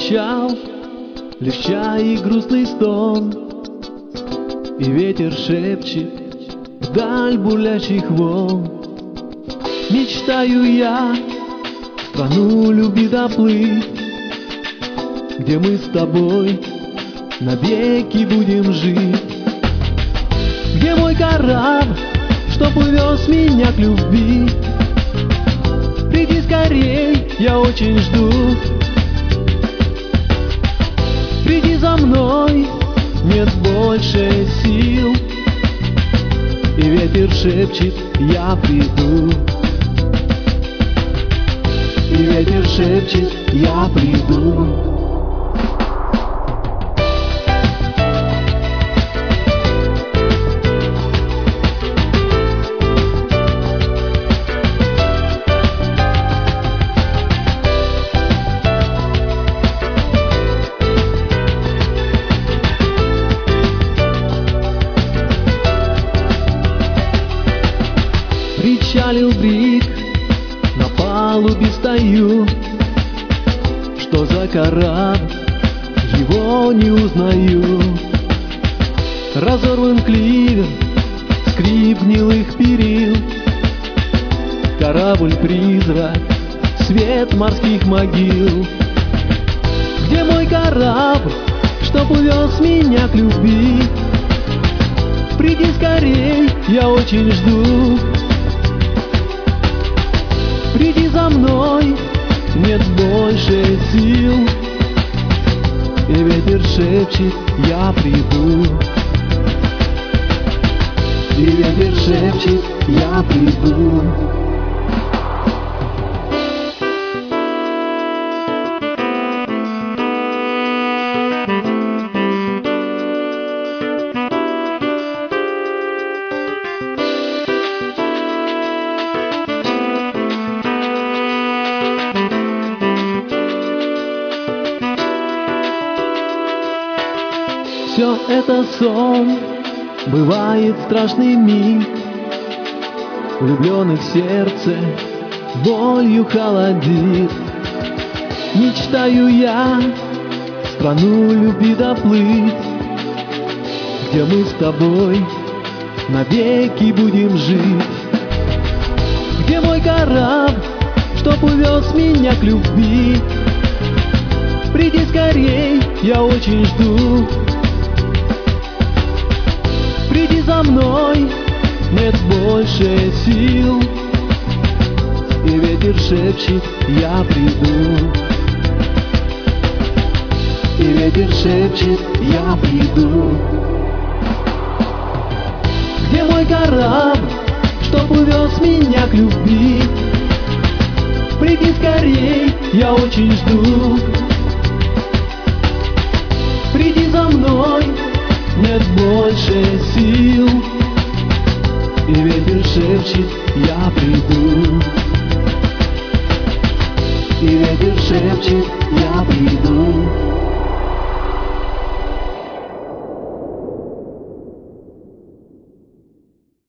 печал, лишь чай и грустный стон. И ветер шепчет вдаль бурлящих волн. Мечтаю я в страну любви доплыть, где мы с тобой навеки будем жить. Где мой корабль, чтоб увез меня к любви? Приди скорей, я очень жду. Приди за мной, нет больше сил. И ветер шепчет, я приду. И ветер шепчет, я приду. Причалил брик, на палубе стою. Что за корабль, его не узнаю. Разорван кливер, скрип гнилых перил. Корабль-призрак, свет морских могил. Где мой корабль, чтоб увез меня к любви? Приди скорей, я очень жду. Приди за мной, нет больше сил. И ветер шепчет, я приду. И ветер шепчет, я приду. Все это сон, бывает страшный миг. Влюбленных сердце болью холодит. Мечтаю я в страну любви доплыть, где мы с тобой навеки будем жить. Где мой корабль, чтоб увез меня к любви? Приди скорей, я очень жду. Приди за мной, нет больше сил. И ветер шепчет, я приду. И ветер шепчет, я приду. Где мой корабль, чтоб увез меня к любви? Приди скорей, я очень жду. Приди за мной, нет больше сил. И ветер шепчет, я приду. И ветер шепчет, я приду.